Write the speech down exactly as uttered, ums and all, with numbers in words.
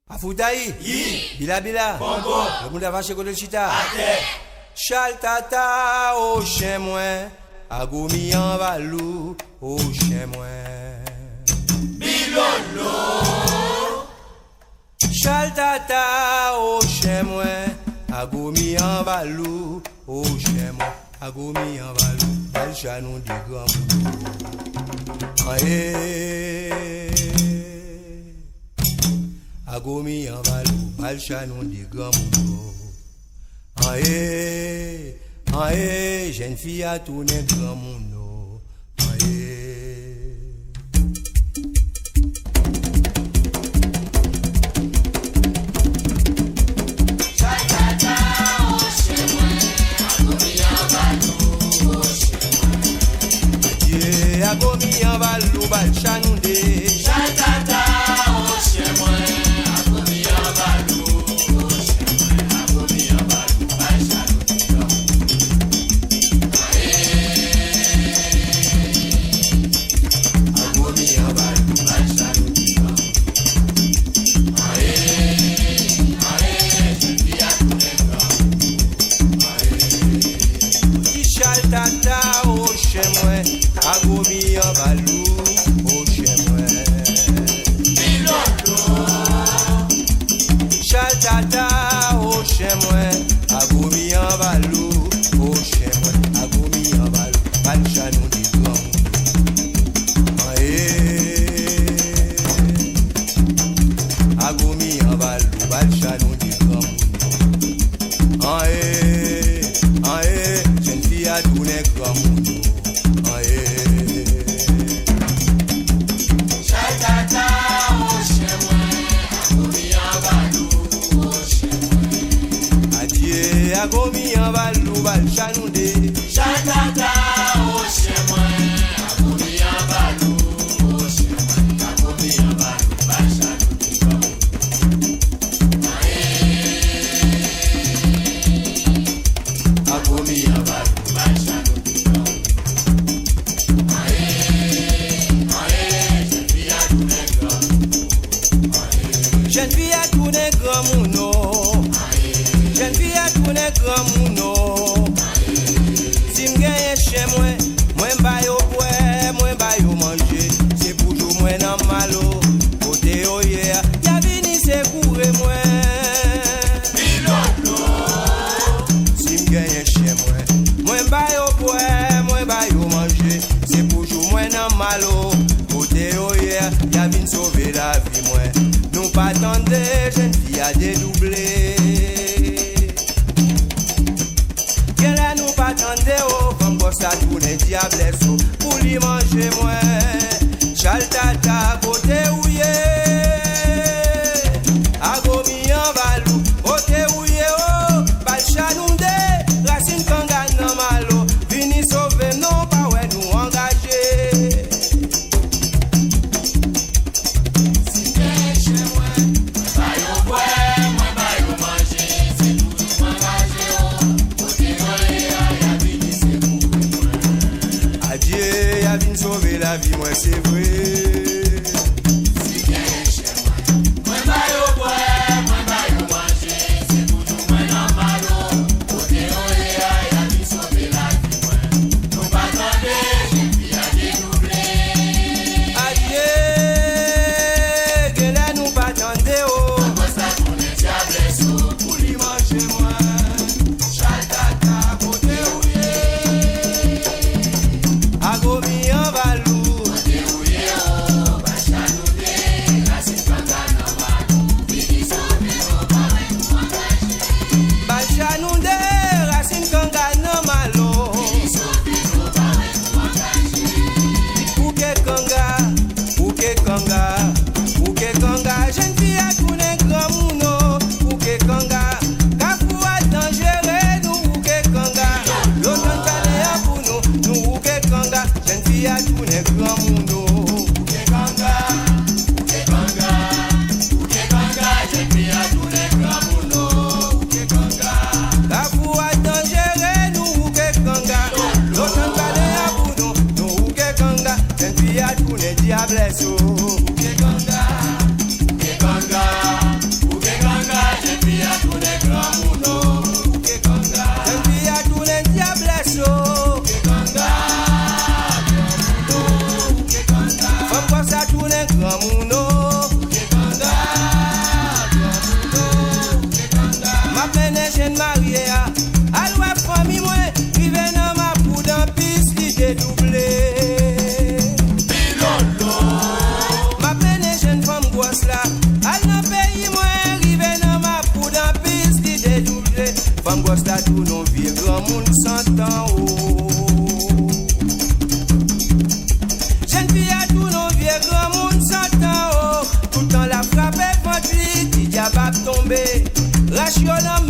Afutayi, Yi, Bila Bila, Bongo, le monde a vaché côté chita. Ate, Chal tata, au chien moins, agomi en valou, au chien moins. Bilolo, Chal tata, au chien moins, agomi en valou, au chien moins, agomi en valou, bel chanou du grand moulou. Aïe, agomi en valou, bel chanou du grand moulou. Aïe, aïe, jeune fille a tourné grand monde. Aïe. Chatata, oh chez moi, agomi en valou, oh chez moi. Adieu, agomi en valou, bal chanoundé. Chatata, oh chez moi, agomi en valou, oh chez moi, agomi en valou, bal chanoundé. Agomi en valou, bal chanoundé. Aïe, aïe, jeune fille a tourné grand. Qui chal tata, au chez moi, agomi en valou, au chez moi. Bilolo, Chal tata, au chez moi, agomi en valou, au chez moi, agomi en valou, bal chanoundé grand. Agomi en valou, bal chanoundé grand. Aïe, aïe, jeune fille a tourné grand monde. Aïe. Chatata, oh chez moi, agomi en valou, oh chez moi. Adieu, agomi en valou, bal chanoundé. Chatata, oh chez moi, agomi en valou, oh chez moi, agomi en valou, bal chanoundé grand. Agomi en valou, bal chanoundé grand. Jeune fille a tourné grand. Jeune fille a tourné grand monde. Jeune fille a tourné grand monde. Si m'gagne chez moi, moi m'baille au bois, moi m'baille au manger. C'est pour jouer moi dans malo. Côté au hier, y'a vini c'est courir moi. Bilolo, Si m'gagne chez moi, moi m'baille au bois, moi m'baille au manger. C'est pour jouer moi dans malo. Côté au hier, y'a vini sauver la vie moi. Nous pas attendre, jeune fille a dédoublé. Qu'elle a nous pas attendre, oh, comme boss a tourné diablesse, oh, pour lui manger moi. Chal tata, côté ouye. Agomi en valou, côté ouye, oh, bal chanoundé. Racine kanga nan malo, vini sauver non pas ouais nous engager. si t'es chez moi, baille au bois, moi baille au manger, c'est pour m'engager, oh, côté moi, y'a vini c'est pour moi. Adieu, y'a vini sauver la vie. tomber, ratio nan